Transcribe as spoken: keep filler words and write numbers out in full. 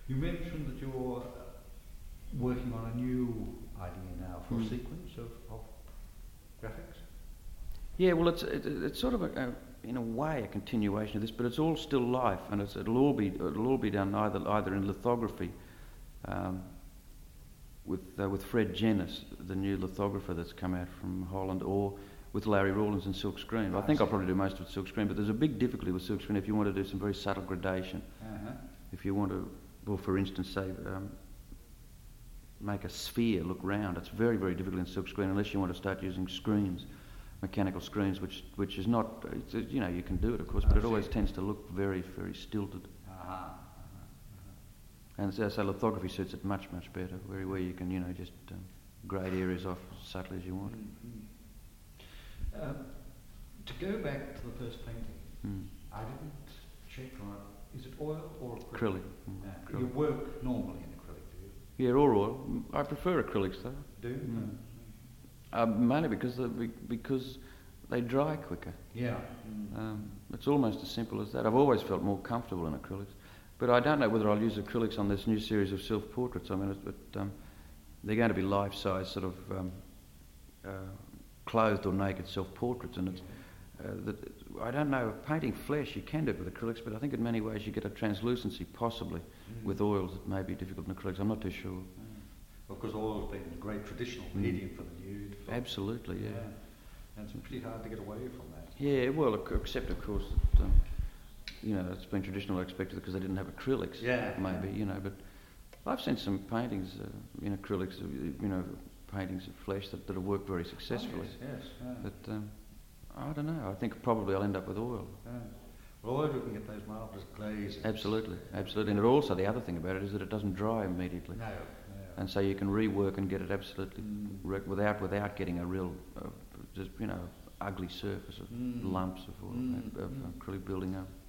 You mentioned that you're working on a new idea now for Mm. a sequence of, of graphics. Yeah, well, it's it, it's sort of a, a, in a way a continuation of this, but it's all still life, and it's, it'll all be it'll all be done either either in lithography, um, with uh, with Fred Jennis, the new lithographer that's come out from Holland, or with Larry Rawlins in silk screen. I think I'll probably do most of it silk screen, but there's a big difficulty with silk screen if you want to do some very subtle gradation. Uh-huh. If you want to, well, for instance, say um, make a sphere look round, it's very very difficult in silk screen unless you want to start using screens. Mechanical screens, which which is not, it's, uh, you know, you can do it, of course, but it always tends to look very, very stilted. Uh-huh. Uh-huh. Uh-huh. And so, so lithography suits it much, much better, where, where you can, you know, just um, grade areas off as subtly as you want. Mm-hmm. Um, to go back to the first painting, Mm. I didn't check on it. Is it oil or acrylic? Acrylic. Mm. Yeah. Acrylic. You work normally in acrylic, do you? Yeah, or oil. Mm, I prefer acrylics though. Do you? Mm. Uh, mainly because the, be- because they dry quicker. Yeah. Mm. Um, it's almost as simple as that. I've always felt more comfortable in acrylics, but I don't know whether I'll use acrylics on this new series of self-portraits. I mean, it's, but um, they're going to be life-size, sort of um, uh, clothed or naked self-portraits, and it's, uh, that, I don't know. Painting flesh, you can do it with acrylics, but I think in many ways you get a translucency, possibly, Mm. with oils that may be difficult in acrylics. I'm not too sure. Of course, oil's been a great traditional Mm. medium for the nude. For Absolutely, yeah. And it's pretty hard to get away from that. Yeah, well, ac- except of course that, um, you know, it's been traditional expected because they didn't have acrylics, Yeah. maybe, you know, but I've seen some paintings uh, in acrylics, uh, you know, paintings of flesh that, that have worked very successfully. Oh, yes, yes. Yeah. But um, I don't know, I think probably I'll end up with oil. Yeah. Well, oil, you can get those marvellous glazes. Absolutely, absolutely. And it also, the other thing about it is that it doesn't dry immediately. No, no. And so you can rework and get it absolutely Mm. re- without without getting a real, uh, just, you know, ugly surface of Mm. lumps of, oil, Mm. of, of Mm. acrylic building up.